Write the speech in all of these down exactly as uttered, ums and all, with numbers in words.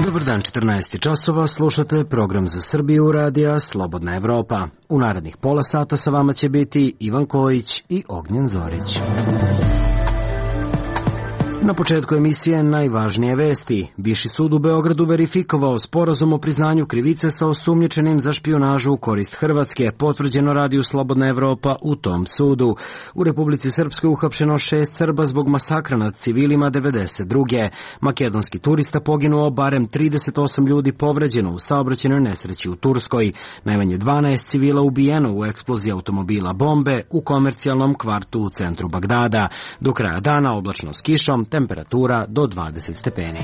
Dobar dan, četrnaest časova, slušate program za Srbiju radija Slobodna Evropa. U narednih pola sata sa vama će biti Ivan Kojić i Ognjen Zorić. Na početku emisije najvažnije vesti. Viši sud u Beogradu verifikovao sporazum o priznanju krivice sa osumnjičenim za špijunažu u korist Hrvatske, potvrđeno radiju Slobodna Evropa u tom sudu. U Republici Srpskoj uhapšeno šest Srba zbog masakra nad civilima devedeset druge. Makedonski turista poginuo, barem trideset osam ljudi povređeno u saobraćajnoj nesreći u Turskoj. Najmanje dvanaest civila ubijeno u eksploziji automobila bombe u komercijalnom kvartu u centru Bagdada. Do kraja dana oblačno s kišom, temperatura do dvadeset stepeni.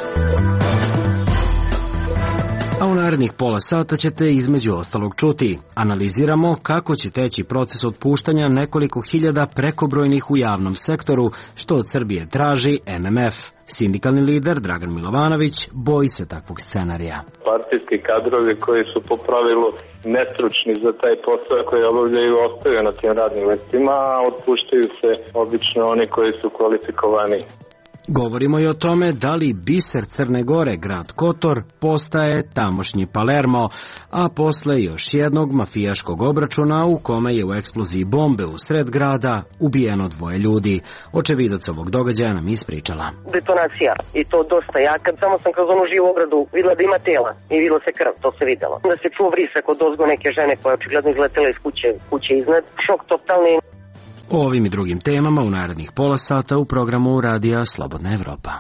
A u narednih pola sata ćete između ostalog čuti. Analiziramo kako će teći proces otpuštanja nekoliko hiljada prekobrojnih u javnom sektoru, što od Srbije traži M M F. Sindikalni lider Dragan Milovanović boji se takvog scenarija. Partijski kadrovi koji su po pravilu nestručni za taj posao koji obavljaju ostaju na tim radnim mestima, a otpuštaju se obično oni koji su kvalifikovani. Govorimo i o tome da li biser Crne Gore, grad Kotor, postaje tamošnji Palermo, a posle još jednog mafijaškog obračuna u kome je u eksploziji bombe u sred grada ubijeno dvoje ljudi. Očevidac ovog događaja nam ispričala. Detonacija i to dosta jaka. Samo sam kroz onu živu ogradu videla da ima tela i videla se krv, to se videlo. Da se čuo vrisak od ozgo neke žene koja je očigledno izletela iz kuće, kuće iznad. Šok totalni. O ovim i drugim temama u narednih pola sata u programu radija Slobodna Evropa.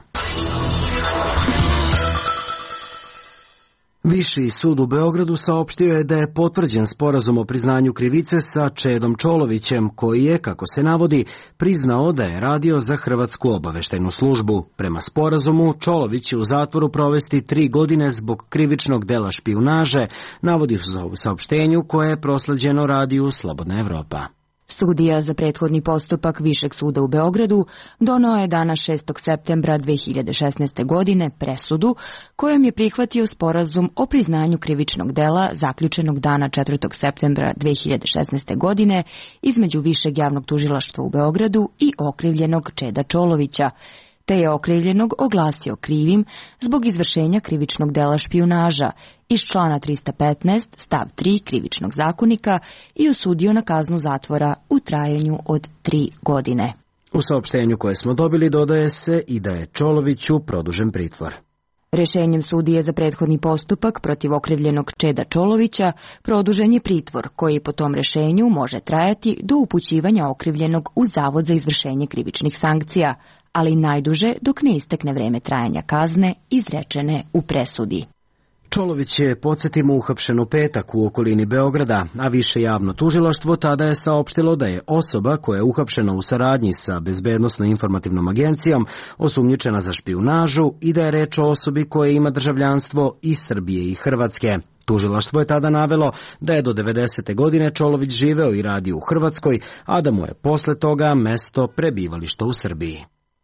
Viši sud u Beogradu saopštio je da je potvrđen sporazum o priznanju krivice sa Čedom Čolovićem, koji je, kako se navodi, priznao da je radio za Hrvatsku obaveštajnu službu. Prema sporazumu, Čolović će u zatvoru provesti tri godine zbog krivičnog dela špijunaže, navodi u saopštenju koje je prosleđeno radiju Slobodna Evropa. Sudija za prethodni postupak Višeg suda u Beogradu doneo je dana šestog septembra dve hiljade šesnaeste. godine presudu kojom je prihvatio sporazum o priznanju krivičnog dela zaključenog dana četvrtog septembra dve hiljade šesnaeste. godine između Višeg javnog tužilaštva u Beogradu i okrivljenog Čeda Čolovića, te je okrivljenog oglasio krivim zbog izvršenja krivičnog dela špijunaža iz člana trista petnaest stav tri krivičnog zakonika i osudio na kaznu zatvora u trajanju od tri godine. U saopštenju koje smo dobili dodaje se i da je Čoloviću produžen pritvor. Rešenjem sudije za prethodni postupak protiv okrivljenog Čeda Čolovića produžen je pritvor koji po tom rešenju može trajati do upućivanja okrivljenog u Zavod za izvršenje krivičnih sankcija, ali najduže dok ne istekne vreme trajanja kazne izrečene u presudi. Čolović je, podsjetimo, uhapšen u petak u okolini Beograda, a više javno tužilaštvo tada je saopštilo da je osoba koja je uhapšena u saradnji sa Bezbednosno-informativnom agencijom osumnjičena za špijunažu i da je reč o osobi koja ima državljanstvo i Srbije i Hrvatske. Tužilaštvo je tada navelo da je do devedesete. godine Čolović živeo i radio u Hrvatskoj, a da mu je posle toga mesto prebivališta u Srbiji.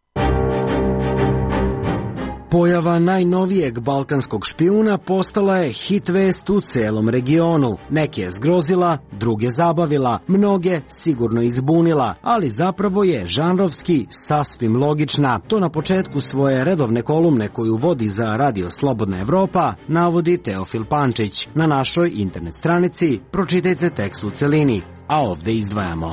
Pojava najnovijeg balkanskog špijuna postala je hit vest u celom regionu. Neke je zgrozila, druge zabavila, mnoge sigurno izbunila, ali zapravo je žanrovski sasvim logična. To na početku svoje redovne kolumne koju vodi za radio Slobodna Evropa navodi Teofil Pančić. Na našoj internet stranici pročitajte tekst u celini, a ovde izdvajamo.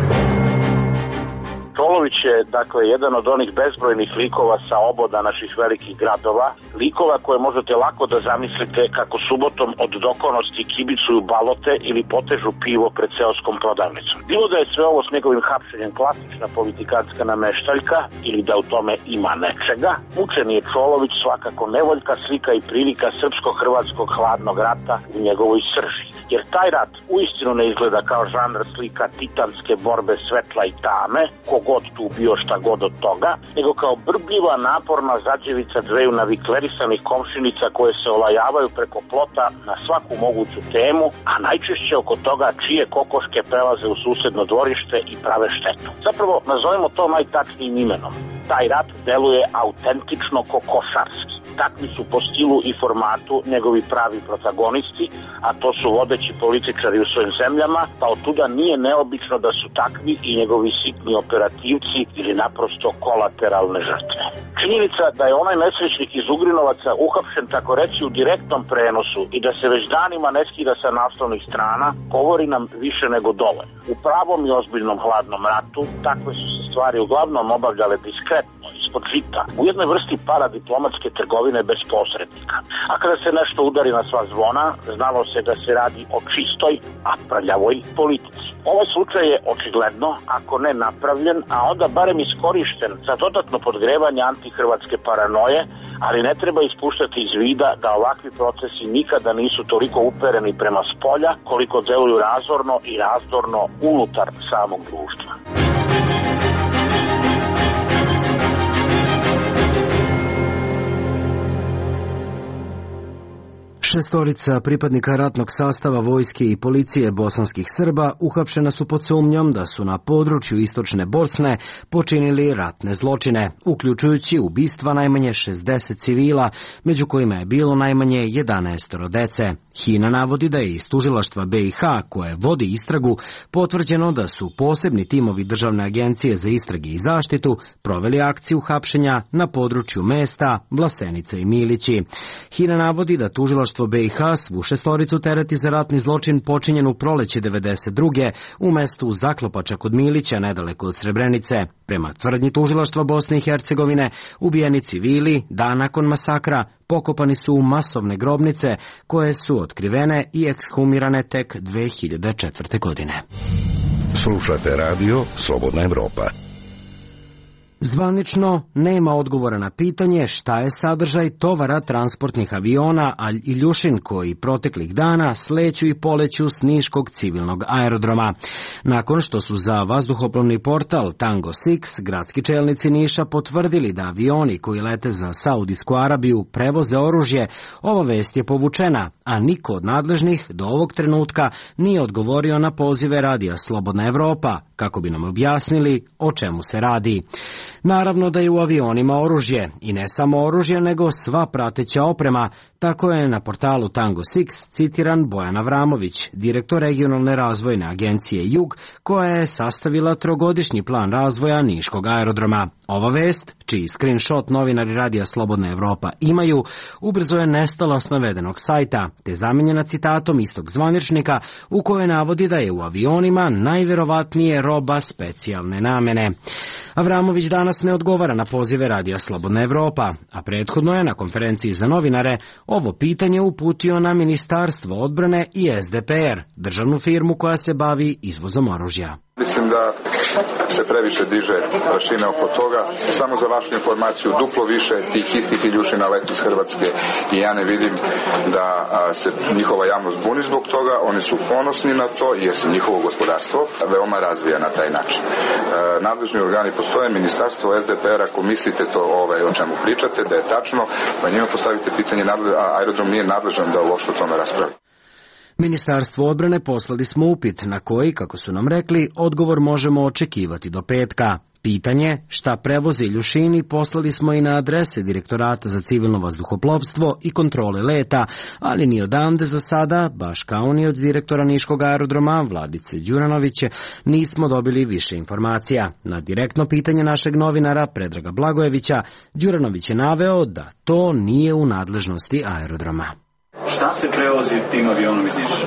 Čolović je, dakle, jedan od onih bezbrojnih likova sa oboda naših velikih gradova, likova koje možete lako da zamislite kako subotom od dokonosti kibicuju balote ili potežu pivo pred seoskom prodavnicom. Bilo da je sve ovo s njegovim hapšenjem klasična politikantska nameštaljka ili da u tome ima nečega, mučeni je Čolović svakako nevoljka slika i prilika srpsko-hrvatskog hladnog rata u njegovoj srži. Jer taj rat uistinu ne izgleda kao žanr slika titanske borbe svetla i tame, kogod tu bio šta god od toga, nego kao brbljiva, naporna zađevica dveju naviklerisanih komšinica koje se olajavaju preko plota na svaku moguću temu, a najčešće oko toga čije kokoške prelaze u susedno dvorište i prave štetu. Zapravo, nazovemo to najtačnijim imenom. Taj rat deluje autentično kokošarski. takvi su po stilu i formatu njegovi pravi protagonisti, a to su vodeći političari u svojim zemljama, pa od tuda nije neobično da su takvi i njegovi sitni operativci ili naprosto kolateralne žrtve. Činjenica da je onaj nesrećnik iz Ugrinovaca uhapšen tako reći u direktnom prenosu i da se već danima ne skida sa naslovnih strana, govori nam više nego dovoljno. U pravom i ozbiljnom hladnom ratu takve su se stvari uglavnom obavljale diskretno, ispod žita, u jednoj vrsti paradiplomatske trgovine bez posrednika. A kada se nešto udari na sva zvona, znalo se da se radi o čistoj, a prljavoj politici. Ovaj slučaj je očigledno, ako ne napravljen, a onda barem iskorišten za dodatno podgrevanje antihrvatske paranoje, ali ne treba ispuštati iz vida da ovakvi procesi nikada nisu toliko upereni prema spolja, koliko deluju razorno i razdorno unutar samog društva. Šestorica pripadnika ratnog sastava vojske i policije bosanskih Srba uhapšena su pod sumnjom da su na području istočne Bosne počinili ratne zločine, uključujući ubistva najmanje šezdeset civila, među kojima je bilo najmanje jedanaest dece. Hina navodi da je iz tužilaštva B i H, koje vodi istragu, potvrđeno da su posebni timovi Državne agencije za istrage i zaštitu proveli akciju hapšenja na području mesta Vlasenica i Milići. Hina navodi da tužilaštvo B i H svu šestoricu tereti za ratni zločin počinjen u proleće devedeset druge u mestu Zaklopača kod Milića, nedaleko od Srebrenice. Prema tvrdnji tužilaštva Bosne i Hercegovine, ubijeni civili, dan nakon masakra, pokopani su u masovne grobnice koje su otkrivene i ekshumirane tek dve hiljade četvrte. godine. Slušate radio Slobodna Evropa. Zvanično nema odgovora na pitanje šta je sadržaj tovara transportnih aviona Alj Iljušin koji proteklih dana sleću i poleću s niškog civilnog aerodroma. Nakon što su za vazduhoplovni portal Tango šest gradski čelnici Niša potvrdili da avioni koji lete za Saudijsku Arabiju prevoze oružje, ova vest je povučena, a niko od nadležnih do ovog trenutka nije odgovorio na pozive radija Slobodna Evropa kako bi nam objasnili o čemu se radi. Naravno da je u avionima oružje, i ne samo oružje, nego sva prateća oprema, tako je na portalu Tango šest citiran Bojan Avramović, direktor regionalne razvojne agencije Jug, koja je sastavila trogodišnji plan razvoja niškog aerodroma. Ova vest, čiji screenshot novinari radija Slobodna Evropa imaju, ubrzo je nestala s navedenog sajta, te zamenjena citatom istog zvaničnika u kojoj navodi da je u avionima najverovatnije roba specijalne namene. Avramović danas ne odgovara na pozive radija Slobodna Evropa, a prethodno je na konferenciji za novinare ovo pitanje uputio na Ministarstvo odbrane i S D P R, državnu firmu koja se bavi izvozom oružja. Mislim da se previše diže prašine oko toga. Samo za vašu informaciju, duplo više tih istih Iljušina leti iz Hrvatske i ja ne vidim da se njihova javnost buni zbog toga. Oni su ponosni na to jer se njihovo gospodarstvo veoma razvija na taj način. Nadležni organi postoje, Ministarstvo S D P R, ako mislite to ovaj, o čemu pričate, da je tačno, pa njima postavite pitanje, a aerodrom nije nadležan da uopšte o tome raspravi. Ministarstvo odbrane poslali smo upit na koji, kako su nam rekli, odgovor možemo očekivati do petka. Pitanje šta prevoze Iljušini poslali smo i na adrese Direktorata za civilno vazduhoplovstvo i kontrole leta, ali ni odande za sada, baš kao ni od direktora niškog aerodroma Vladice Đuranovića, nismo dobili više informacija. Na direktno pitanje našeg novinara Predraga Blagojevića, Đuranović je naveo da to nije u nadležnosti aerodroma. Šta se prevozi tim avionom iz Niša?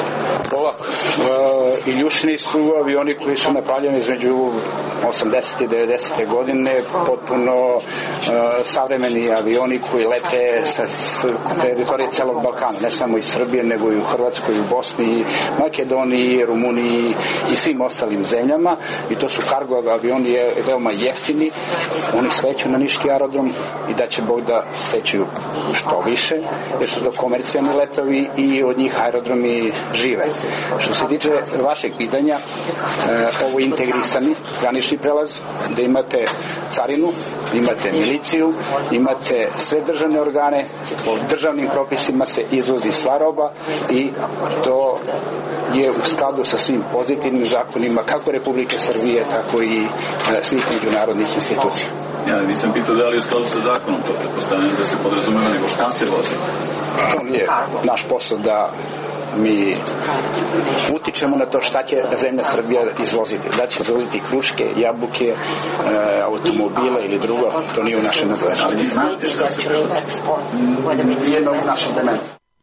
Ovako, e, Iljušini su avioni koji su napravljeni između osamdesete i devedesete godine, potpuno e, savremeni avioni koji lete sa, sa teritorije celog Balkana, ne samo iz Srbije, nego i u Hrvatskoj, u Bosni, Makedoniji, Rumuniji i svim ostalim zemljama. I to su kargo avioni je veoma jeftini, oni sleću na niški aerodrom i da će Bog da sleću što više, jer su to komercijalni letovi i od njih aerodromi žive. Što se tiče vašeg pitanja, ovo je integrisani granični prelaz, da imate carinu, imate miliciju, imate sve državne organe, po državnim propisima se izvozi sva roba i to je u skladu sa svim pozitivnim zakonima kako Republike Srbije, tako i svih međunarodnih institucija. Ja nisam pitao da li je u skladu sa zakonom, to pretpostavljam da se podrazumeva, nego šta se vozi. To nije naš posao da mi utičemo na to šta će zemlja Srbija izvoziti. Da će izvoziti kruške, jabuke, e, automobile ili drugo, to nije u našem nadležnosti. Ali znate šta se prevozi? Nije u našem domenu.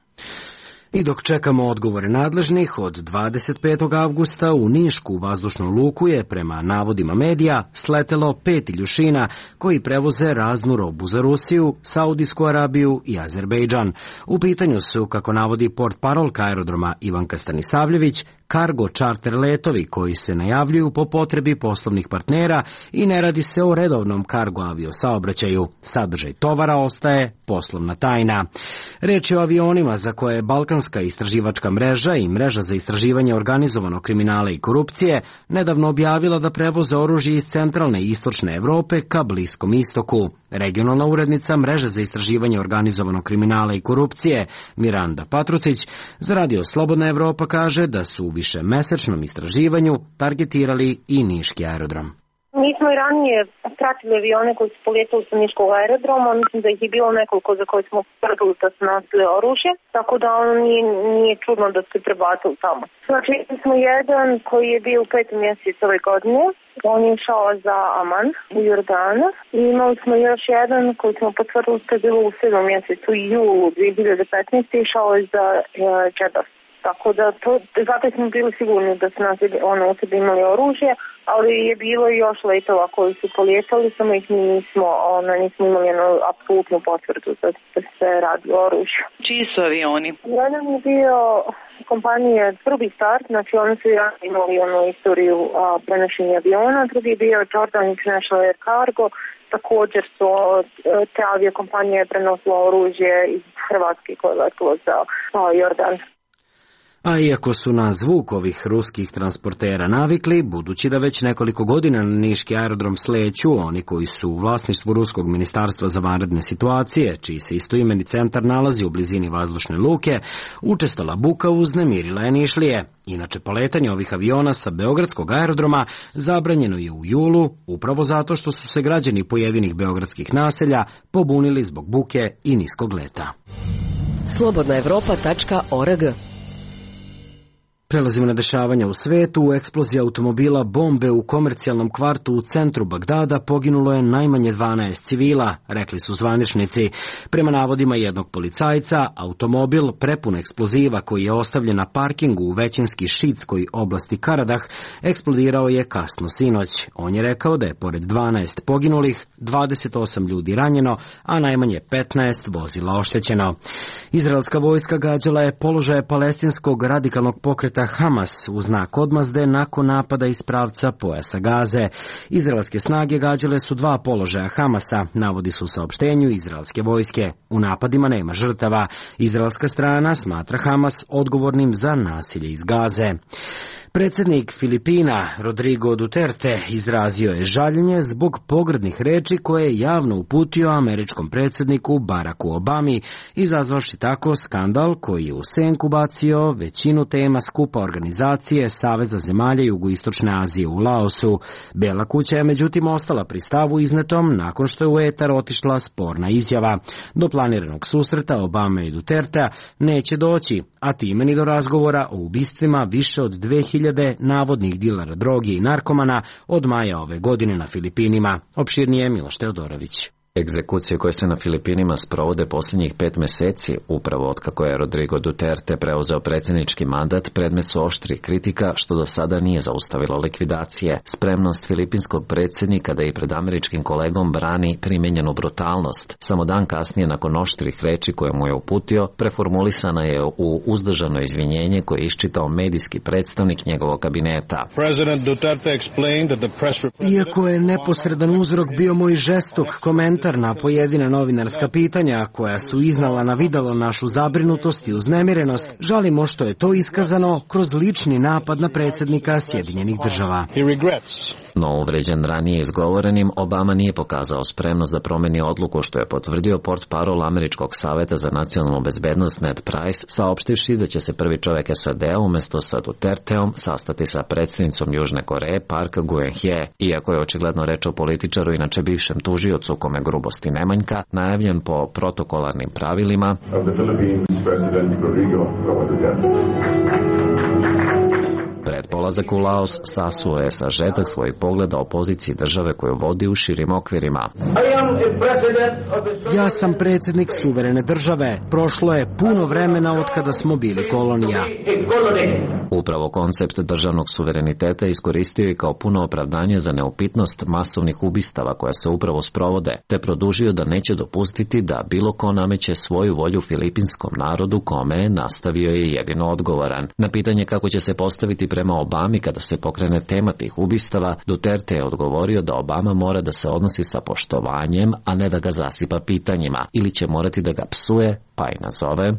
I dok čekamo odgovore nadležnih, od dvadeset petog avgusta u Nišku vazdušnu luku je, prema navodima medija, sletelo pet iljušina koji prevoze raznu robu za Rusiju, Saudijsku Arabiju i Azerbejdžan. U pitanju su, kako navodi portparolka aerodroma Ivanka Stanisavljević, kargo čarter letovi koji se najavljuju po potrebi poslovnih partnera i ne radi se o redovnom kargo aviosaobraćaju. Sadržaj tovara ostaje poslovna tajna. Reč je o avionima za koje je Balkanska istraživačka mreža i mreža za istraživanje organizovanog kriminala i korupcije nedavno objavila da prevoze oružje iz centralne i istočne Evrope ka Bliskom istoku. Regionalna urednica mreže za istraživanje organizovanog kriminala i korupcije Miranda Patrucić za Radio Slobodna Evropa kaže da su u višemesečnom istraživanju targetirali i niški aerodrom. Mi smo i ranije pratili avione koji su polijetali sa niškog aerodroma, mislim da ih je bilo nekoliko za koje smo tvrdili da su nosili oružje, tako da ono nije, nije čudno da su prebacili tamo. Znači, smo jedan koji je bio u petom mjesecu ove godine, on je išao za Aman u Jordanu i imali smo još jedan koji smo potvrdili da je bilo u sedmom mjesecu u julu dvije hiljade petnaeste. išao je za uh, Džedas. Tako da to, zato smo bili sigurni da su nas ono u sebi imali oružje, ali je bilo i još letova koji su polijetali, samo ih mi nismo, ono, nismo imali jednu apsolutnu potvrdu da se radi o oružju. Čiji su avioni? Jedan je bio kompanije Prvi Start, znači oni su imali onu istoriju a, prenošenja aviona, drugi je bio Jordan International Air Cargo, također su te aviokompanije prenosilo oružje iz Hrvatske koje je letilo za a, Jordan. A iako su na zvuk ovih ruskih transportera navikli, budući da već nekoliko godina na niški aerodrom sleću oni koji su u vlasništvu Ruskog ministarstva za vanredne situacije, čiji se istoimeni centar nalazi u blizini vazdušne luke, učestala buka uznemirila je Nišlije. Inače, poletanje ovih aviona sa beogradskog aerodroma zabranjeno je u julu, upravo zato što su se građani pojedinih beogradskih naselja pobunili zbog buke i niskog leta. slobodna evropa tačka org. Prelazimo na dešavanja u svetu. U eksploziji automobila bombe u komercijalnom kvartu u centru Bagdada poginulo je najmanje dvanaest civila, rekli su zvaničnici. Prema navodima jednog policajca, automobil prepun eksploziva koji je ostavljen na parkingu u većinski šiitskoj oblasti Karadah eksplodirao je kasno sinoć. On je rekao da je pored dvanaest poginulih, dvadeset osam ljudi ranjeno, a najmanje petnaest vozila oštećeno. Izraelska vojska gađala je položaje palestinskog radikalnog pokreta Hamas u znak odmazde nakon napada iz pravca pojasa Gaze. Izraelske snage gađale su dva položaja Hamasa, navodi su u saopštenju izraelske vojske. U napadima nema žrtava. Izraelska strana smatra Hamas odgovornim za nasilje iz Gaze. Predsjednik Filipina Rodrigo Duterte izrazio je žaljenje zbog pogrdnih reči koje je javno uputio američkom predsjedniku Baracku Obami, izazvavši tako skandal koji je u senku bacio većinu tema skupa organizacije Saveza zemalja Jugoistočne Azije u Laosu. Bela kuća je međutim ostala pri stavu iznetom nakon što je u etar otišla sporna izjava. Do planiranog susreta Obame i Dutertea neće doći, a time ni do razgovora o ubistvima više od dve hiljade navodnih dilara droge i narkomana od maja ove godine na Filipinima. Opširnije Miloš Teodorović. Egzekucije koje se na Filipinima sprovode posljednjih pet meseci, upravo otkako je Rodrigo Duterte preuzeo predsjednički mandat, predmet su oštrih kritika što do sada nije zaustavilo likvidacije. Spremnost filipinskog predsjednika da i pred američkim kolegom brani primenjenu brutalnost. Samo dan kasnije, nakon oštrih reči koje mu je uputio, preformulisana je u uzdržano izvinjenje koje je iščitao medijski predstavnik njegovog kabineta. Iako je neposredan uzrok bio moj žestok komentar komentar na pojedine novinarska pitanja koja su iznala na videlo našu zabrinutost i uznemirenost, žalimo što je to iskazano kroz lični napad na predsjednika Sjedinjenih država. No uvređen ranije izgovorenim, Obama nije pokazao spremnost da promeni odluku, što je potvrdio portparol Američkog saveta za nacionalnu bezbednost Ned Price, saopštivši da će se prvi čovjek S A D-a umjesto sa Duterteom sastati sa predsjednicom Južne Koreje Park Geun-hye. Iako je očigledno reč o političaru, inače bivšem tužiocu kome grubosti ne manjka, najavljen po protokolarnim pravilima, pred polazak u Laos sasuo je sažetak svojih pogleda o poziciji države koju vodi u širim okvirima. Ja sam predsjednik suverene države. Prošlo je puno vremena od kada smo bili kolonija. Upravo koncept državnog suvereniteta iskoristio je kao puno opravdanje za neupitnost masovnih ubistava koja se upravo sprovode, te produžio da neće dopustiti da bilo ko nameće svoju volju filipinskom narodu, kome nastavio je jedino odgovoran. Na pitanje kako će se postaviti prema Obami kada se pokrene tema tih ubistava, Duterte je odgovorio da Obama mora da se odnosi sa poštovanjem, a ne da ga zasipa pitanjima, ili će morati da ga psuje, pa i nazove.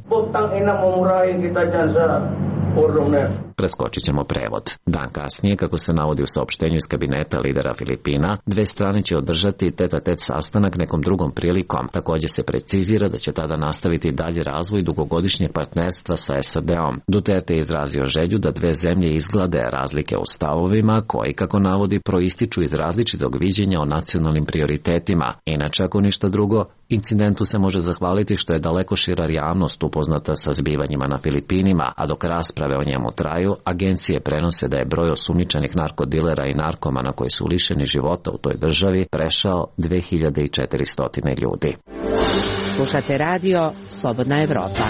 Preskočit ćemo prevod. Dan kasnije, kako se navodi u saopštenju iz kabineta lidera Filipina, dve strane će održati tet-a-tet sastanak nekom drugom prilikom. Također se precizira da će tada nastaviti dalje razvoj dugogodišnjeg partnerstva sa S A D-om. Duterte je izrazio želju da dve zemlje izglade razlike u stavovima koji, kako navodi, proističu iz različitog viđenja o nacionalnim prioritetima. Inače, ako ništa drugo, incidentu se može zahvaliti što je daleko šira javnost upoznata sa zbivanjima na Filipinima, a dok rasprave o njemu traju, agencije prenose da je broj osumnjičenih narkodilera i narkomana koji su lišeni života u toj državi prešao dve hiljade četiristo ljudi. Slušate radio Slobodna Evropa.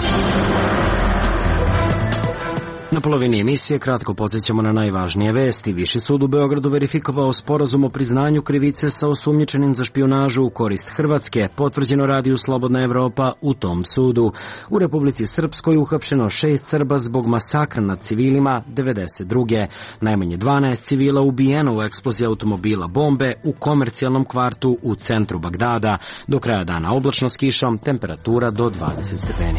Na polovini emisije kratko podsjećamo na najvažnije vesti. Viši sud u Beogradu verifikovao sporazum o priznanju krivice sa osumnjičenim za špijunažu u korist Hrvatske, potvrđeno radiju Slobodna Evropa u tom sudu. U Republici Srpskoj uhapšeno šest Srba zbog masakra nad civilima devedeset druge. Najmanje dvanaest civila ubijeno u eksploziji automobila bombe u komercijalnom kvartu u centru Bagdada. Do kraja dana oblačno s kišom, temperatura do dvadeset stepeni.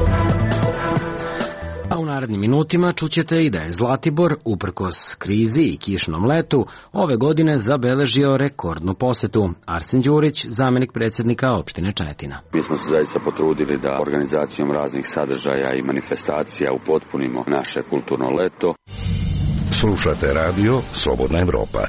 A u narednim minutima čućete i da je Zlatibor, uprkos krizi i kišnom letu, ove godine zabeležio rekordnu posetu. Arsen Đurić, zamjenik predsjednika opštine Čajetina. Mi smo se zaista potrudili da organizacijom raznih sadržaja i manifestacija upotpunimo naše kulturno leto. Slušate radio Slobodna Evropa.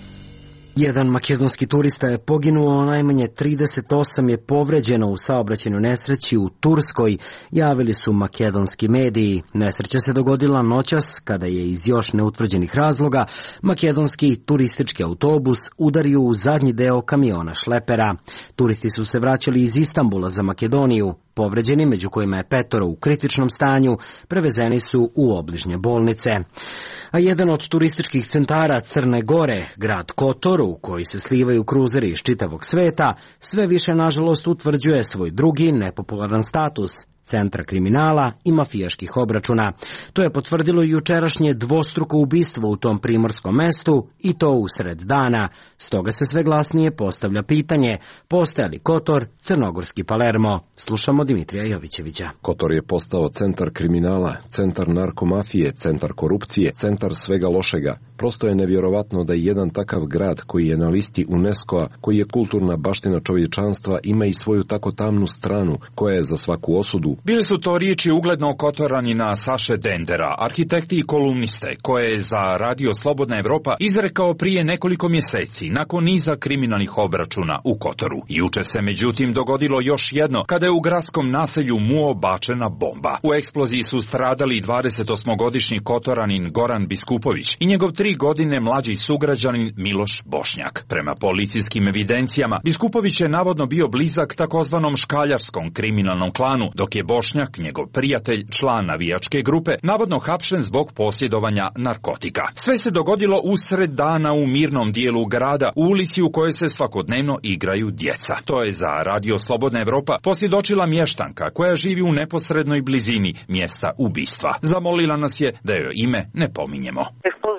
Jedan makedonski turista je poginuo, najmanje trideset osam je povređeno u saobraćajnoj nesreći u Turskoj, javili su makedonski mediji. Nesreća se dogodila noćas kada je iz još neutvrđenih razloga makedonski turistički autobus udario u zadnji deo kamiona šlepera. Turisti su se vraćali iz Istambula za Makedoniju. Povređeni, među kojima je petoro u kritičnom stanju, prevezeni su u obližnje bolnice. A jedan od turističkih centara Crne Gore, grad Kotor, u koji se slivaju kruzeri iz čitavog sveta, sve više nažalost utvrđuje svoj drugi nepopularan status – centra kriminala i mafijaških obračuna. To je potvrdilo jučerašnje dvostruko ubistvo u tom primorskom mestu i to usred dana. Stoga se sve glasnije postavlja pitanje, postaje li Kotor crnogorski Palermo? Slušamo Dimitrija Jovićevića. Kotor je postao centar kriminala, centar narkomafije, centar korupcije, centar svega lošega. Prosto je nevjerovatno da jedan takav grad koji je na listi UNESCO-a, koji je kulturna baština čovječanstva, ima i svoju tako tamnu stranu koja je za svaku osudu. Bili su to riječi uglednog Kotoranina Saše Dendera, arhitekti i kolumniste, koje je za radio Slobodna Evropa izrekao prije nekoliko mjeseci nakon niza kriminalnih obračuna u Kotoru. Juče se međutim dogodilo još jedno kada je u gradskom naselju Muo bačena bomba. U eksploziji su stradali dvadesetosmogodišnji Kotoranin Goran Biskupović i njegov tri godine mlađi sugrađanin Miloš Bošnjak. Prema policijskim evidencijama, Biskupović je navodno bio blizak takozvanom škaljarskom kriminalnom klanu, dok je Bošnjak, njegov prijatelj, član navijačke grupe, navodno hapšen zbog posjedovanja narkotika. Sve se dogodilo usred dana u mirnom dijelu grada, u ulici u kojoj se svakodnevno igraju djeca. To je za radio Slobodna Evropa posvjedočila mještanka koja živi u neposrednoj blizini mjesta ubistva. Zamolila nas je da joj ime ne pominjemo.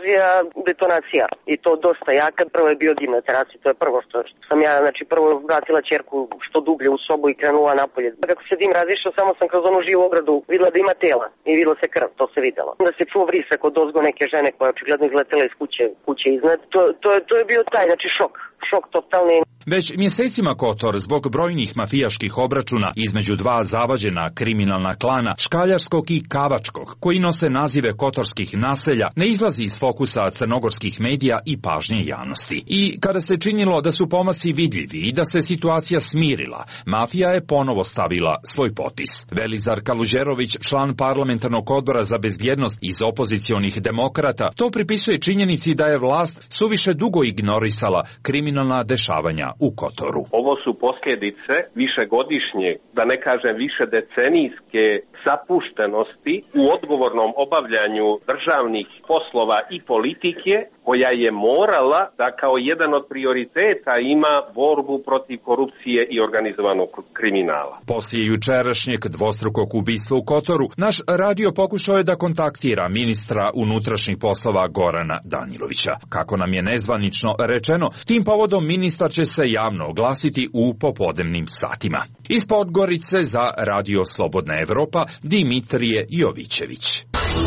eksplozija, detonacija i to dosta jaka. Prvo je bio dim na terasi, to je prvo što, što sam ja, znači prvo vratila ćerku što dublje u sobu i krenula napolje. Kako se dim razišao, samo sam kroz onu živu ogradu videla da ima tela i videla se krv, to se videlo. Onda se čuo vrisak od ozgo neke žene koja je očigledno izletela iz kuće, kuće iznad. To, to, to je bio taj, znači šok. Šok totalni. Već mjesecima Kotor, zbog brojnih mafijaških obračuna između dva zavađena kriminalna klana, Škaljarskog i Kavačkog, koji nose nazive kotorskih naselja, ne izlazi iz fokusa crnogorskih medija i pažnje javnosti. I kada se činilo da su pomaci vidljivi i da se situacija smirila, mafija je ponovo stavila svoj potpis. Velizar Kaluđerović, član parlamentarnog odbora za bezbjednost iz opozicionih demokrata, to pripisuje činjenici da je vlast suviše dugo ignorisala kriminalna dešavanja u Kotoru. Ovo su posljedice višegodišnje, da ne kažem više decenijske zapuštenosti u odgovornom obavljanju državnih poslova i politike, koja je morala da kao jedan od prioriteta ima borbu protiv korupcije i organizovanog kriminala. Poslije jučerašnjeg dvostrukog ubistva u Kotoru, naš radio pokušao je da kontaktira ministra unutrašnjih poslova Gorana Danilovića. Kako nam je nezvanično rečeno, tim povodom ministar će se javno oglasiti u popodnevnim satima. Iz Podgorice za Radio Slobodna Evropa, Dimitrije Jovićević.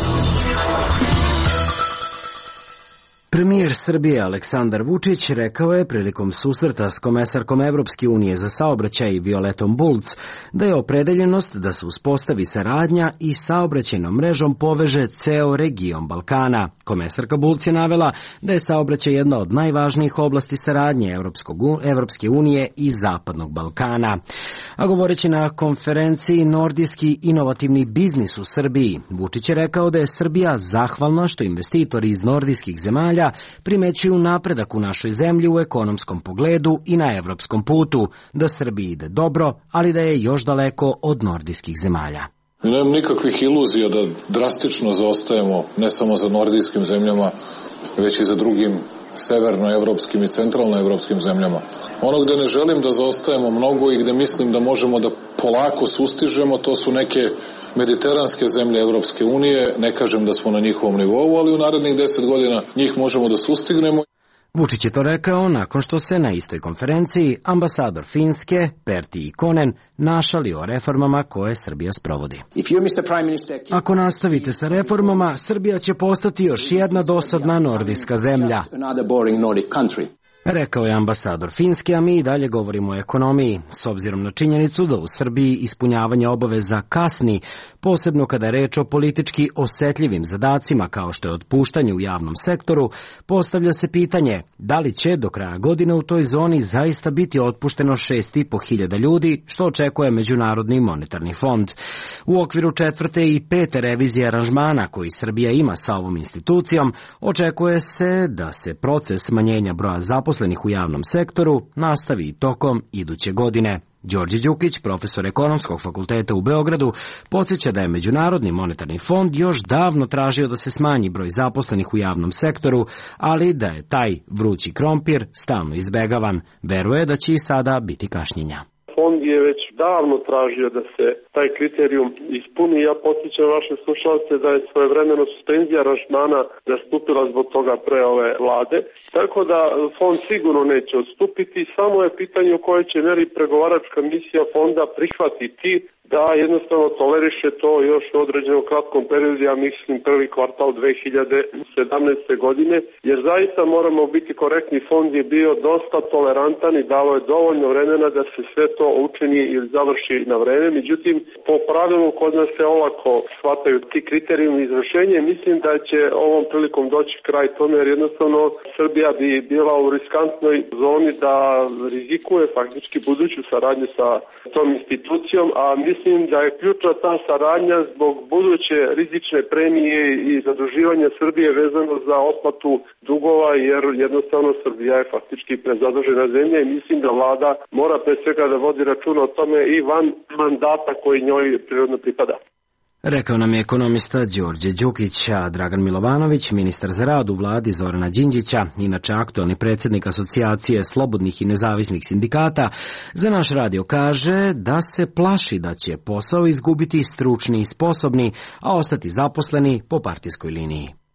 Premijer Srbije Aleksandar Vučić rekao je prilikom susreta s komesarkom Evropske unije za saobraćaj Violetom Bulc da je opredeljenost da se uspostavi saradnja i saobraćajnom mrežom poveže ceo region Balkana. Komesarka Bulc je navela da je saobraćaj jedna od najvažnijih oblasti saradnje Evropske unije i Zapadnog Balkana. A govoreći na konferenciji Nordijski inovativni biznis u Srbiji, Vučić je rekao da je Srbija zahvalna što investitori iz nordijskih zemalja primećuju napredak u našoj zemlji u ekonomskom pogledu i na evropskom putu, da Srbiji ide dobro, ali da je još daleko od nordijskih zemalja. Nemam nikakvih iluzija da drastično zaostajemo ne samo za nordijskim zemljama, već i za drugim severnoevropskim i centralnoevropskim zemljama. Ono gde ne želim da zaostajemo mnogo i gde mislim da možemo da polako sustižemo, to su neke mediteranske zemlje Evropske unije. Ne kažem da smo na njihovom nivou, ali u narednih deset godina njih možemo da sustignemo. Vučić je to rekao nakon što se na istoj konferenciji ambasador Finske, Pertti Ikonen, našalio o reformama koje Srbija sprovodi. Ako nastavite sa reformama, Srbija će postati još jedna dosadna nordijska zemlja, rekao je ambasador Finske, a mi i dalje govorimo o ekonomiji, s obzirom na činjenicu da u Srbiji ispunjavanje obaveza kasni, posebno kada je reč o politički osetljivim zadacima kao što je otpuštanje u javnom sektoru, postavlja se pitanje da li će do kraja godine u toj zoni zaista biti otpušteno šest i po hiljada ljudi, što očekuje Međunarodni monetarni fond. U okviru četvrte i pete revizije aranžmana koji Srbija ima sa ovom institucijom, očekuje se da se proces smanjenja broja zaposlenih u javnom sektoru nastavi tokom iduće godine. Đorđe Đukić, profesor Ekonomskog fakulteta u Beogradu, podsjeća da je Međunarodni monetarni fond još davno tražio da se smanji broj zaposlenih u javnom sektoru, ali da je taj vrući krompir stalno izbegavan. Veruje da će i sada biti kašnjenja. Fond je već davno tražio da se taj kriterijum ispuni. Ja podsjećam vaše slušalce da je svojevremeno suspenzija aranžmana nastupila zbog toga pre ove vlade. Tako da fond sigurno neće odstupiti, samo je pitanje u kojoj će meri pregovaračka misija fonda prihvatiti da jednostavno toleriše to još u određenom kratkom periodu, ja mislim prvi kvartal dve hiljade sedamnaeste. godine, jer zaista moramo biti korektni, fond je bio dosta tolerantan i dao je dovoljno vremena da se sve to učini ili završi na vreme. Međutim, po pravilu kod nas se olako shvataju ti kriterijumi izvršenja. Mislim da će ovom prilikom doći kraj tome, jer jednostavno Srbija bi bila u riskantnoj zoni da rizikuje faktički buduću saradnju sa tom institucijom, a mislim da je ključna ta saradnja zbog buduće rizične premije i zaduživanja Srbije vezano za otplatu dugova, jer jednostavno Srbija je faktički prezadužena zemlja i mislim da vlada mora pre svega da vodi računa o tome i van mandata koji njoj prirodno pripada. Rekao nam je ekonomista Đorđe Đukić, a Dragan Milovanović, ministar za rad u vladi Zorana Đinđića, inače aktualni predsjednik Asocijacije slobodnih i nezavisnih sindikata, za naš radio kaže da se plaši da će posao izgubiti stručni i sposobni, a ostati zaposleni po partijskoj liniji.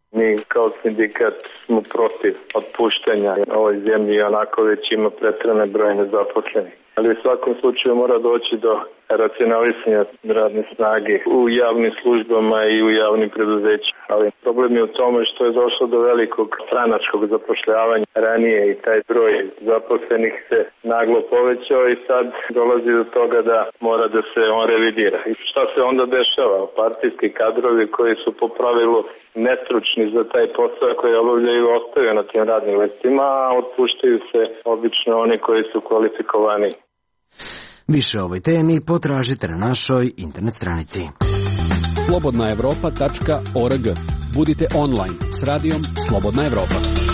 Mi kao sindikat smo protiv otpuštanja ovoj zemlji i onako već ima pretrane broje nezaposlenih. Ali u svakom slučaju mora doći do racionalisanja radne snage u javnim službama i u javnim preduzećima. Ali problem je u tome što je došlo do velikog stranačkog zapošljavanja ranije i taj broj zaposlenih se naglo povećao i sad dolazi do toga da mora da se on revidira. I šta se onda dešava? Partijski kadrovi koji su po pravilu nestručni za taj posao koji obavljaju ostaju na tim radnim mestima, a otpuštaju se obično oni koji su kvalifikovani. Više o ovoj temi potražite na našoj internet stranici. slobodna evropa tačka org. Budite online s radijom Slobodna Evropa.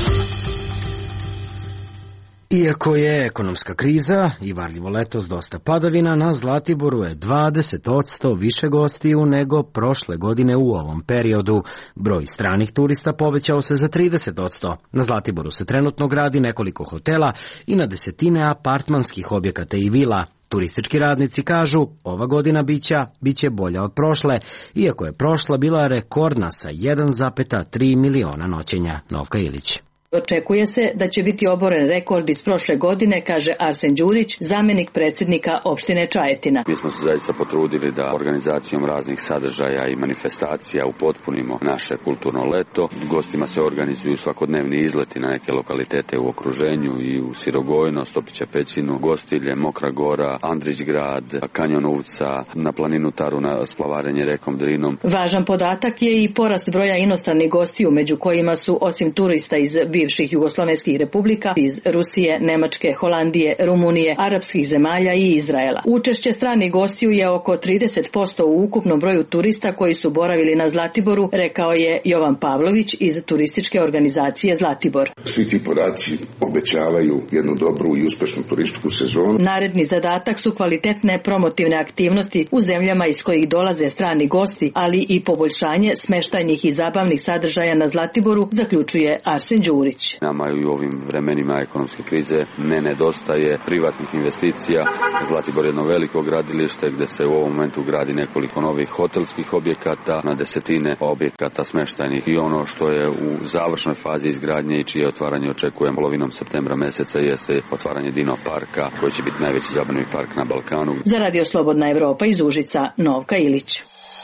Iako je ekonomska kriza i varljivo leto s dosta padavina, na Zlatiboru je dvadeset posto više gostiju nego prošle godine u ovom periodu. Broj stranih turista povećao se za trideset posto. Na Zlatiboru se trenutno gradi nekoliko hotela i na desetine apartmanskih objekata i vila. Turistički radnici kažu, ova godina bića, biće bolja od prošle, iako je prošla bila rekordna sa jedan zarez tri miliona noćenja. Novka Ilić. Očekuje se da će biti oboren rekord iz prošle godine, kaže Arsen Đurić, zamenik predsjednika opštine Čajetina. Mi smo se zaista potrudili da organizacijom raznih sadržaja i manifestacija upotpunimo naše kulturno leto. Gostima se organizuju svakodnevni izleti na neke lokalitete u okruženju i u Sirogojno, Stopića Pećinu, Gostilje, Mokra Gora, Andrić grad, Kanjon Uvca, na planinu Taru na splavarenje rekom Drinom. Važan podatak je i porast broja inostranih gostiju, među kojima su osim turista iz bivših jugoslovenskih republika, iz Rusije, Nemačke, Holandije, Rumunije, arapskih zemalja i Izraela. Učešće stranih gostiju je oko trideset posto u ukupnom broju turista koji su boravili na Zlatiboru, rekao je Jovan Pavlović iz turističke organizacije Zlatibor. Svi ti podaci obećavaju jednu dobru i uspešnu turističku sezonu. Naredni zadatak su kvalitetne promotivne aktivnosti u zemljama iz kojih dolaze strani gosti, ali i poboljšanje smeštajnih i zabavnih sadržaja na Zlatiboru, zaključuje Arsen Đurić. Nama i u ovim vremenima ekonomske krize ne nedostaje privatnih investicija. Zlatibor je jedno veliko gradilište gde se u ovom momentu gradi nekoliko novih hotelskih objekata, na desetine objekata smeštajnih i ono što je u završnoj fazi izgradnje i čije otvaranje očekujem polovinom septembra meseca jeste otvaranje Dino parka, koji će biti najveći zabavni park na Balkanu. Za Radio Slobodna Evropa iz Užica, Novka Ilić.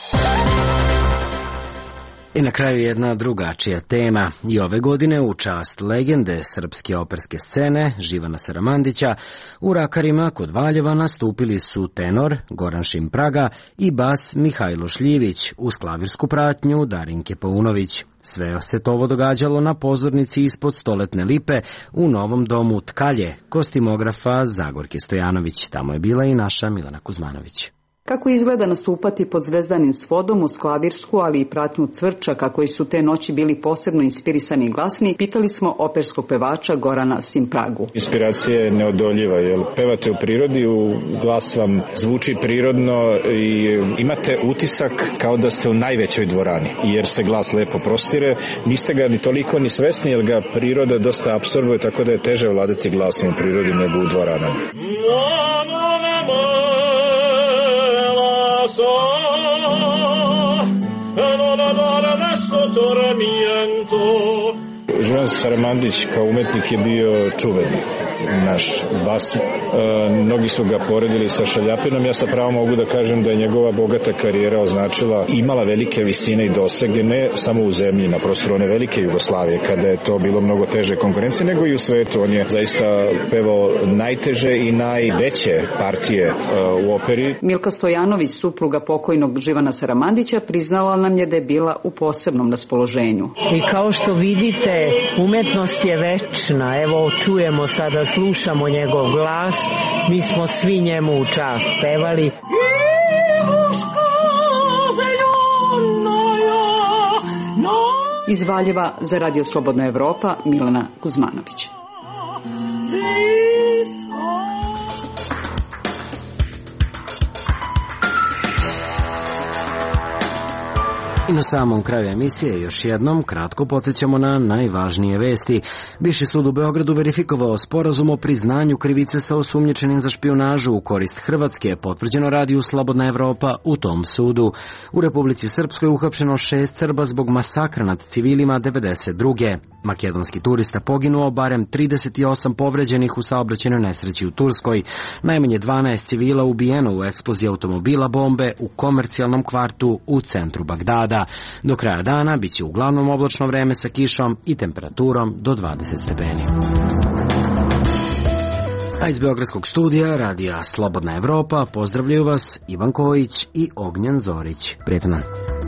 I na kraju jedna drugačija tema. I ove godine u čast legende srpske operske scene Živana Saramandića u Rakarima kod Valjeva nastupili su tenor Goran Šimpraga i bas Mihajlo Šljivić uz klavirsku pratnju Darinke Paunović. Sve se to ovo događalo na pozornici ispod Stoletne lipe u Novom domu Tkalje, kostimografa Zagorke Stojanović. Tamo je bila i naša Milana Kuzmanović. Kako izgleda nastupati pod zvezdanim svodom uz klavirsku, ali i pratnju cvrčaka koji su te noći bili posebno inspirisani i glasni, pitali smo operskog pevača Gorana Simpragu. Inspiracija je neodoljiva, jer pevate u prirodi, u glas vam zvuči prirodno i imate utisak kao da ste u najvećoj dvorani, jer se glas lepo prostire, niste ga ni toliko ni svesni, jer ga priroda dosta apsorbuje, tako da je teže vladati glasom u prirodi nego u dvoranama. Živan Saramandić kao umetnik je bio čuveni naš bas. E, mnogi su ga poredili sa Šaljapinom. Ja sa pravom mogu da kažem da je njegova bogata karijera označila, imala velike visine i dosege, ne samo u zemlji, na prostoru one velike Jugoslavije, kada je to bilo mnogo teže konkurencije, nego i u svetu. On je zaista pevao najteže i najveće partije e, u operi. Milka Stojanović, supruga pokojnog Živana Saramandića, priznala nam je da je bila u posebnom raspoloženju. I kao što vidite, umetnost je večna. Evo, čujemo sada, slušamo njegov glas. Mi smo svi njemu u čast pevali. Iz Valjeva za Radio Slobodna Evropa, Milana Kuzmanović. I na samom kraju emisije još jednom kratko podsjećamo na najvažnije vesti. Viši sud u Beogradu verifikovao sporazum o priznanju krivice sa osumnjičenim za špijunažu u korist Hrvatske, potvrđeno radiju Slobodna Evropa u tom sudu. U Republici Srpskoj uhapšeno šest Srba zbog masakra nad civilima devedeset druge. Makedonski turista poginuo, barem trideset osam povređenih u saobraćajnoj nesreći u Turskoj. Najmanje dvanaest civila ubijeno u eksploziji automobila bombe u komercijalnom kvartu u centru Bagdada. Do kraja dana biće uglavnom oblačno vreme sa kišom i temperaturom do dvadeset stepeni. A iz Beogradskog studija radija Slobodna Evropa pozdravljaju vas Ivan Kojić i Ognjen Zorić. Prijetan dan.